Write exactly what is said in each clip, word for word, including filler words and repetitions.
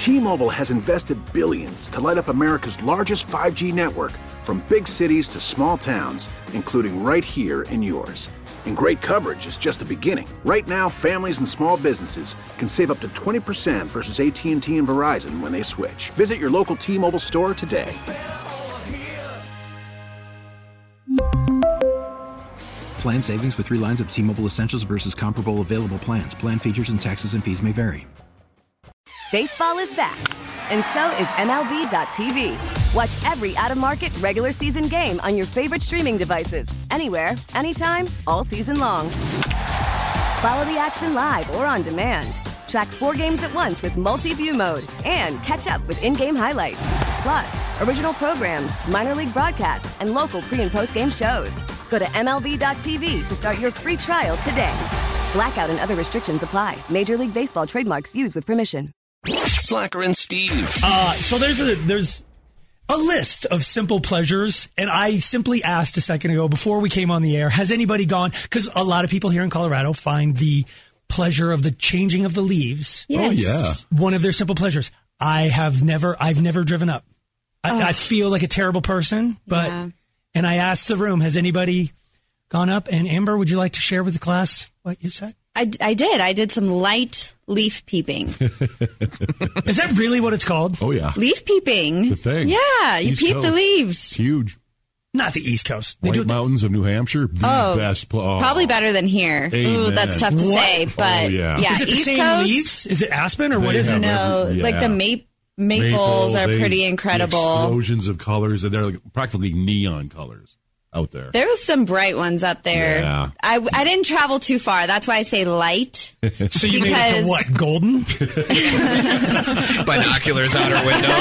T-Mobile has invested billions to light up America's largest five G network, from big cities to small towns, including right here in yours. And great coverage is just the beginning. Right now, families and small businesses can save up to twenty percent versus A T and T and Verizon when they switch. Visit your local T-Mobile store today. Plan savings with three lines of T-Mobile Essentials versus comparable available plans. Plan features and taxes and fees may vary. Baseball is back, and so is M L B dot T V. Watch every out-of-market regular season game on your favorite streaming devices, anywhere, anytime, all season long. Follow the action live or on demand. Track four games at once with multi-view mode and catch up with in-game highlights. Plus, original programs, minor league broadcasts, and local pre- and post-game shows. Go to M L B dot T V to start your free trial today. Blackout and other restrictions apply. Major League Baseball trademarks used with permission. Slacker and Steve. Uh, so there's a there's a list of simple pleasures, and I simply asked a second ago before we came on the air, has anybody gone? Because a lot of people here in Colorado find the pleasure of the changing of the leaves. Yes. Oh yeah, one of their simple pleasures. I have never, I've never driven up. I, oh. I feel like a terrible person, but yeah. And I asked the room, has anybody gone up? And Amber, would you like to share with the class what you said? I, I did. I did some light leaf peeping. Is that really what it's called? Oh, yeah. Leaf peeping. It's a thing. Yeah, you East peep Coast. the leaves. It's huge. Not the East Coast. They White do it Mountains the- of New Hampshire, the oh, best. Oh. Probably better than here. Amen. Ooh, that's tough to What? say. But oh, yeah. yeah, Is it the East same Coast, leaves? Is it aspen or They what is it? No, every- yeah. like the mape, maples Maple, are they- pretty the incredible. explosions of colors, and they're like practically neon colors out there. There was some bright ones up there. Yeah. I, I didn't travel too far. That's why I say light. So you made it to what? Golden? Binoculars out her window.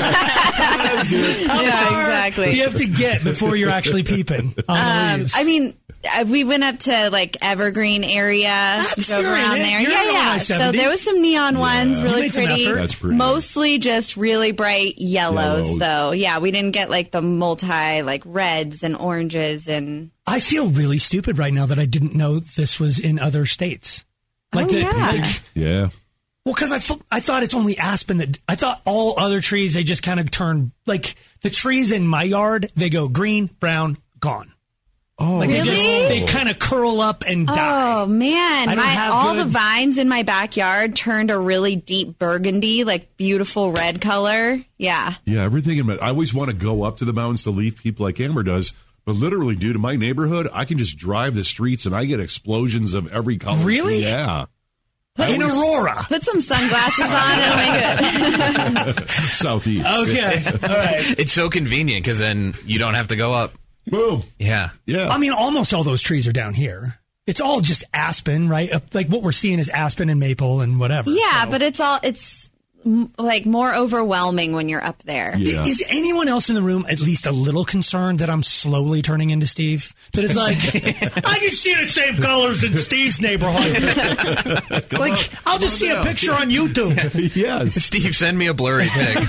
How Yeah, far exactly. do you have to get before you're actually peeping on the Um, leaves? I mean, uh, we went up to like Evergreen area, That's- drove you're in around it. there. You're yeah, on yeah. I So seventy. there was some neon ones, You really made some pretty. effort. That's pretty Mostly just really bright yellows, Yellows. though. Yeah, we didn't get like the multi like reds and oranges and. I feel really stupid right now that I didn't know this was in other states. Like Oh, the, yeah. like- Yeah. well, because I, fu- I thought it's only aspen that I thought all other trees, they just kind of turn like the trees in my yard, they go green, brown, gone. Oh, Like they just Really? they kind of curl up and die. Oh man, I don't my have all good- the vines in my backyard turned a really deep burgundy, like beautiful red color. Yeah. Yeah, everything in my, I always want to go up to the mountains to leave people like Amber does, but literally, dude, in my neighborhood, I can just drive the streets and I get explosions of every color. Really? Yeah. In always- Aurora. Put some sunglasses on and make it. Southeast. Okay. All right. It's so convenient because then you don't have to go up. Boom. Yeah. Yeah. I mean, almost all those trees are down here. It's all just aspen, right? Uh, Like what we're seeing is aspen and maple and whatever. Yeah, so. but it's all it's m- like more overwhelming when you're up there. Yeah. Is anyone else in the room at least a little concerned that I'm slowly turning into Steve? That it's like, I can see the same colors in Steve's neighborhood. Like, I'll just see a down. picture on YouTube. Yes. Steve, send me a blurry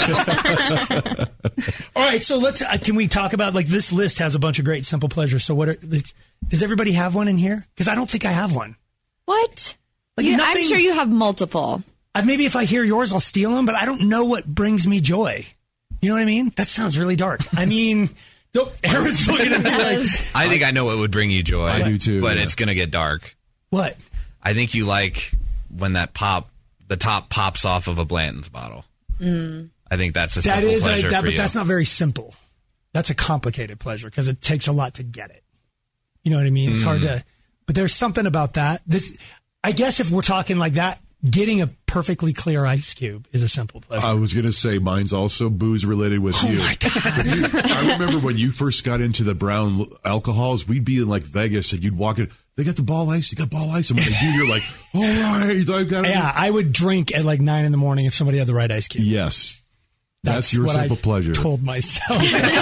pic. All right, so let's, uh, can we talk about, like, this list has a bunch of great simple pleasures. So what are, like, does everybody have one in here? Because I don't think I have one. What? Like You- I'm nothing- sure you have multiple. Uh, maybe if I hear yours, I'll steal them, but I don't know what brings me joy. You know what I mean? That sounds really dark. I mean, don't, Aaron's looking at me like, I think I know what would bring you joy. I do too, But yeah. it's going to get dark. what? I think you like when that pop, the top pops off of a Blanton's bottle. Mm. I think that's a That simple is, a, pleasure that, for but you. that's not very simple. That's a complicated pleasure because it takes a lot to get it. You know what I mean? It's hard to, but there's something about that. This, I guess if we're talking like that, getting a perfectly clear ice cube is a simple pleasure. I was going to say mine's also booze related with Oh you. my God. You- I remember when you first got into the brown l- alcohols, we'd be in like Vegas and you'd walk in, they got the ball ice, they got ball ice. And when they do, you're like, all right, I've got it. Yeah, I would drink at like nine in the morning if somebody had the right ice cube. Yes. That's, your what simple I pleasure. Told myself.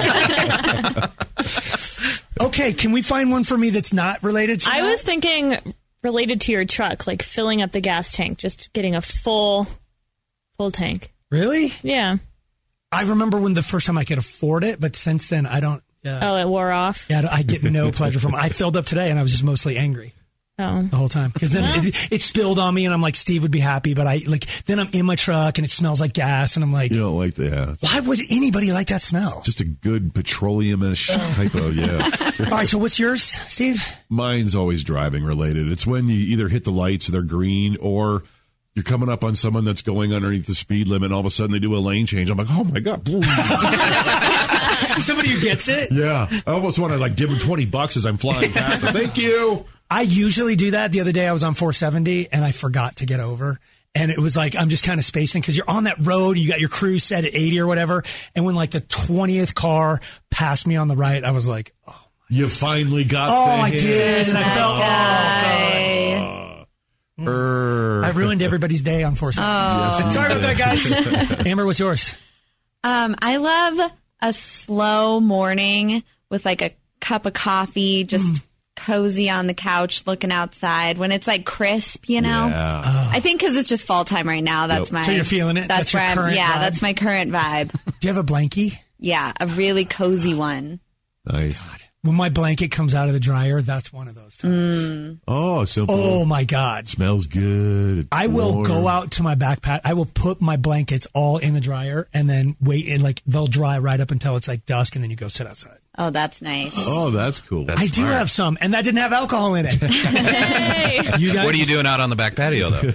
Okay, can we find one for me that's not related to I that? was thinking related to your truck, like filling up the gas tank, just getting a full, full tank. Really? Yeah. I remember when the first time I could afford it, but since then I don't. Yeah. Oh, it wore off. Yeah, I get no pleasure from it. I filled up today and I was just mostly angry. Oh. the whole time. Because then Yeah. it, it spilled on me, and I'm like, Steve would be happy, but I like then I'm in my truck and it smells like gas, and I'm like, You don't like that. why would anybody like that smell? Just a good petroleum-ish type of, yeah. All right, so what's yours, Steve? Mine's always driving related. It's when you either hit the lights, they're green, or you're coming up on someone that's going underneath the speed limit, and all of a sudden they do a lane change. I'm like, oh my God. Somebody who gets it? Yeah. I almost want to like give them twenty bucks as I'm flying past them. Thank you. I usually do that. The other day I was on four seventy and I forgot to get over. And it was like, I'm just kind of spacing because you're on that road. You got your cruise set at eighty or whatever. And when like the twentieth car passed me on the right, I was like, oh. You finally got Oh, the I hit. did. And I felt, Guy. oh, God. I ruined everybody's day on four seventy. Oh. Yes, Sorry you about that, did. guys. Amber, what's yours? Um, I love a slow morning with like a cup of coffee, just cozy on the couch, looking outside when it's like crisp, you know. Yeah. I think because it's just fall time right now. That's Yep. my. So you're feeling it? That's, That's your where I'm- current Yeah, vibe? that's my current vibe. Do you have a blankie? Yeah, a really cozy one. Nice. When my blanket comes out of the dryer, that's one of those times. Oh, simple. Oh, my God. Smells good. It's I will warm. go out to my backpack. I will put my blankets all in the dryer and then wait, and like they'll dry right up until it's like dusk, and then you go sit outside. Oh, that's nice. Oh, that's cool. That's I do smart. have some, and that didn't have alcohol in it. Hey. You guys What are you doing out on the back patio, though?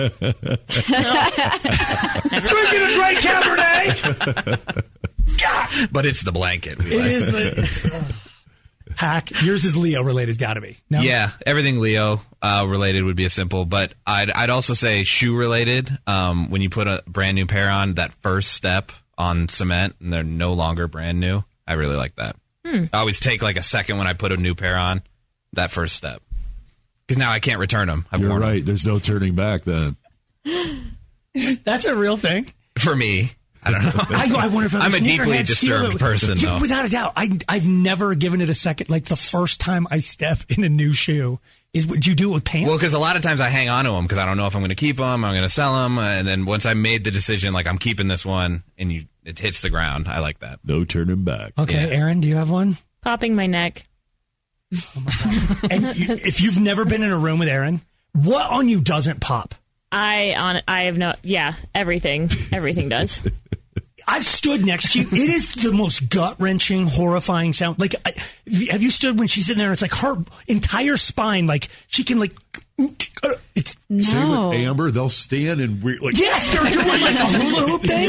drinking a great Cabernet? But it's the blanket. We It like. is the hack. Yours is Leo related, got to be. No? Yeah, everything Leo uh, related would be a simple, but I'd I'd also say shoe related. Um, when you put a brand new pair on, that first step on cement, and they're no longer brand new. I really like that. I always take like a second when I put a new pair on. That first step, because now I can't return them. I've You're worn 'em. right. There's no turning back then. That's a real thing. For me, I don't know. I, I wonder if I'm a deeply sneakerheads feel disturbed it. person, Yeah, though. Without a doubt, I I've never given it a second. Like the first time I step in a new shoe is. Would you do it with pants? Well, because a lot of times I hang on to them because I don't know if I'm going to keep them, I'm going to sell them, and then once I made the decision, like I'm keeping this one, and you it hits the ground, I like that. No turning back. Okay, yeah. Aaron, do you have one? Popping my neck. And you, if you've never been in a room with Aaron, what on you doesn't pop? I on I have no yeah everything everything does. I've stood next to you. It is the most gut wrenching, horrifying sound. Like, I, have you stood when she's in there? And it's like her entire spine, like she can like. It's Same No. with Amber. They'll stand and we're like, yes, they're doing like a hula hoop thing.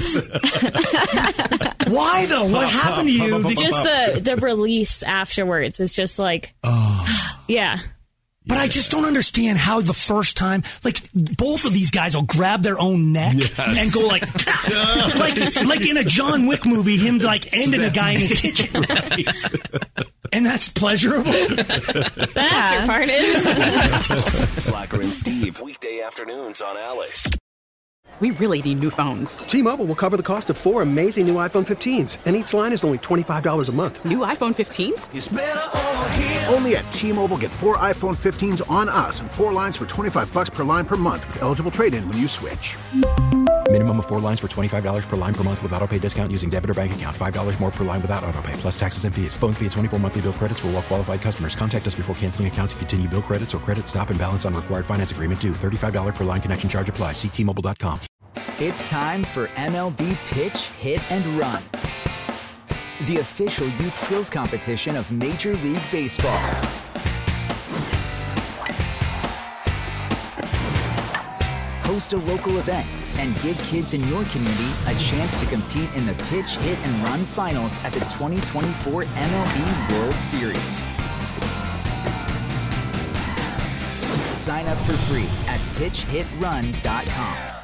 Why though? What happened to you? Did you- Just the the release afterwards is just like yeah. But I just don't understand how the first time, like both of these guys will grab their own neck and go like, like, like in a John Wick movie, him like ending a guy in his kitchen, and that's pleasurable. The after part is Slacker and Steve, weekday afternoons on Alice. We really need new phones. T-Mobile will cover the cost of four amazing new iPhone fifteens, and each line is only twenty-five dollars a month. New iPhone fifteens? Only at T-Mobile, get four iPhone fifteens on us and four lines for twenty-five bucks per line per month with eligible trade-in when you switch. Minimum of four lines for twenty-five dollars per line per month with autopay discount using debit or bank account. five dollars more per line without autopay, plus taxes and fees. Phone fee at twenty-four monthly bill credits for well-qualified customers. Contact us before canceling account to continue bill credits or credit stop and balance on required finance agreement due. thirty-five dollars per line connection charge applies. See T Mobile dot com. It's time for M L B Pitch, Hit, and Run, the official youth skills competition of Major League Baseball. Host a local event and give kids in your community a chance to compete in the Pitch, Hit, and Run finals at the twenty twenty-four M L B World Series. Sign up for free at pitch hit run dot com.